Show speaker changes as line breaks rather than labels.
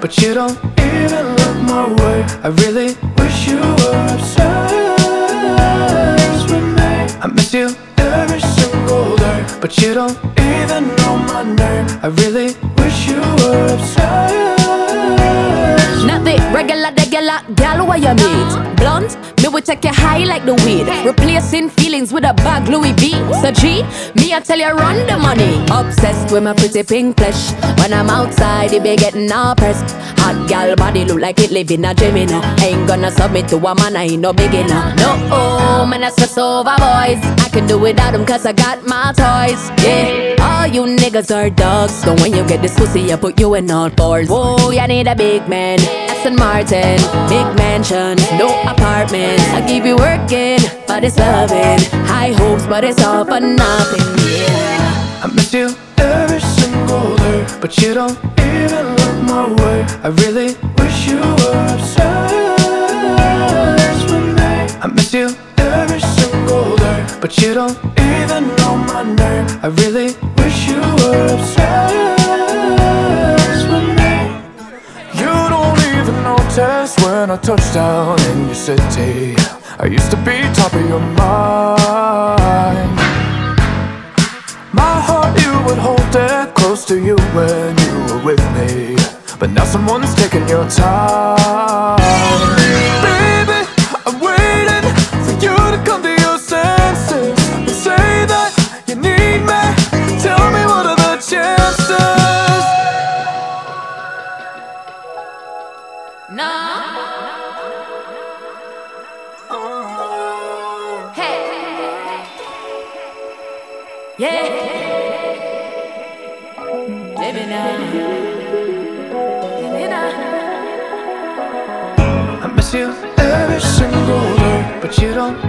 but you don't even look my way. I really wish you were obsessed with me. I miss you every single day, but you don't even know my name. I really wish you were obsessed.
Not the regular gal where you meet. Blunt, me will take you high like the weed. Replacing feelings with a bag Louis V. So G, me I tell you run the money. Obsessed with my pretty pink flesh. When I'm outside, it be getting all pressed. Hot gal body look like it live in a dream, you know. Ain't gonna submit to a man, I ain't no beginner. No, oh, man, I stress over boys. I can do without them cause I got my toys. Yeah, all you niggas are dogs. So when you get this pussy, I put you in all fours. Whoa, you need a big man. Aston Martin, big mansion, no apartment. I keep you working, but it's loving. High hopes, but it's all for nothing, yeah.
I miss you every single day, but you don't even look my way. I really wish you were obsessed with me. I miss you every single day, but you don't even know my name. I really wish you were obsessed with me. You don't even notice when I touch down in your city. I used to be top of your mind. My heart, you would hold it close to you when you were with me. But now someone's taking your time. Baby, I'm waiting for you to come to your senses and say that you need me. Tell me what are the chances?
No. Hey. Yeah. Living now.
I miss you every single day, but you don't